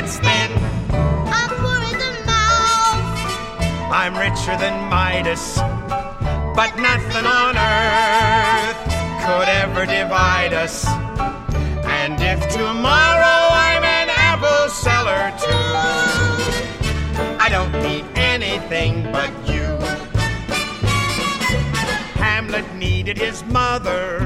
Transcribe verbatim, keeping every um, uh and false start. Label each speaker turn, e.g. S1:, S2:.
S1: that's thin.
S2: I'm poorer than Mouse.
S1: I'm richer than Midas. But nothing on earth could ever divide us. And if tomorrow I'm an apple seller too, I don't need anything but you. Hamlet needed his mother